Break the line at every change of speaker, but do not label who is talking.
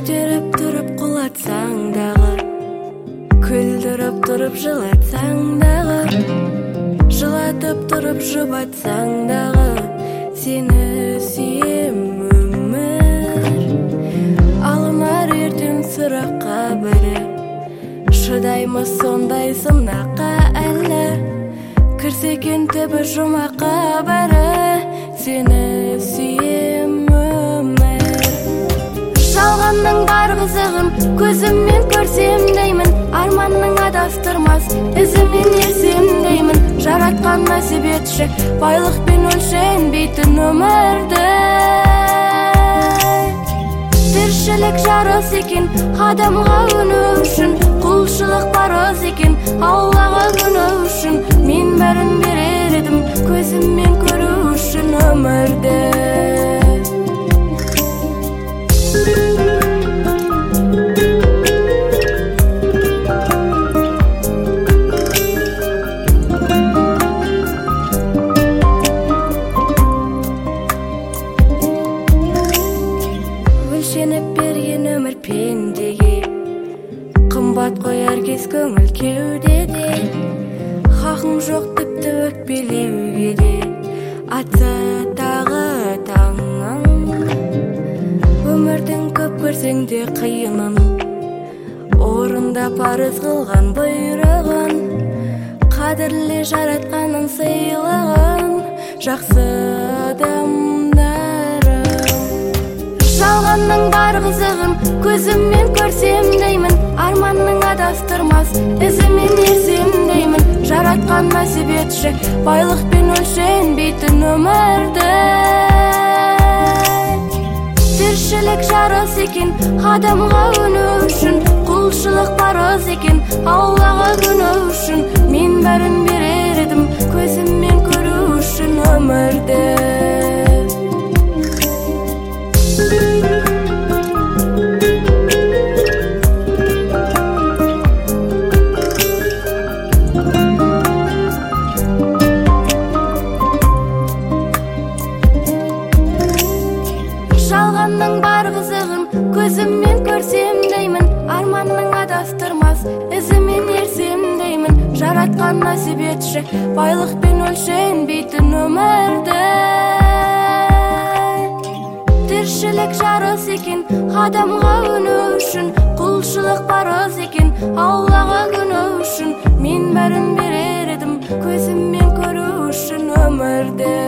көтеріп тұрып құлатсаң дағы, күлдіріп тұрып жылатсаң дағы, жылатып тұрып жұбатсаң дағы, сені сүйем өмір. Алынар ертең сұраққа бірі, шыдаймыз сондай сынаққа әлі, кірсекен түбі жұмаққа бәрі, сені сүйем өмір. Жалғанның бар қызығын көзіммен көрсем деймін, арманның адастырмас ізімен ерсем деймін. Жаратқан насіп етші байлықпен өлшенбейтін өмірді. Тіршілік жарыс екен адамға өну үшін, құлшылық парыз екен Аллаға күні үшін. Мен бәрін берер едім көзіммен көру үшін өмірді. Өлшеніп берген өмір пендеге, қымбат қояр кез көңіл кеудеде. Хақың жоқ тіпті өкпелеуге де, атса тағы таңың. Өмірдің көп көрсең де қиынын, орында парыз қылған бұйрығын, қадірле жаратқанын сыйлығын, жақсы адамдарым. Жалғанның бар қызығын көзіммен көрсем деймін, арманның адастырмас ізімен ерсем деймін. Жаратқан насіп етші байлықпен өлшенбейтін өмірді. Тіршілік жарыс екен адамға өну үшін, құлшылық парыз екен Аллаға күні үшін. Мен бәрін берер едім көзіммен көру үшін өмірді. Жалғанның бар қызығын көзіммен көрсем деймін, арманның адастырмас ізімен ерсем деймін. Жаратқан насіп етші байлықпен өлшенбейтін өмірді. Тіршілік жарыс екен адамға өну үшін, құлшылық парыз екен Аллаға күні үшін. Мен бәрін берер едім көзіммен көру үшін өмірді.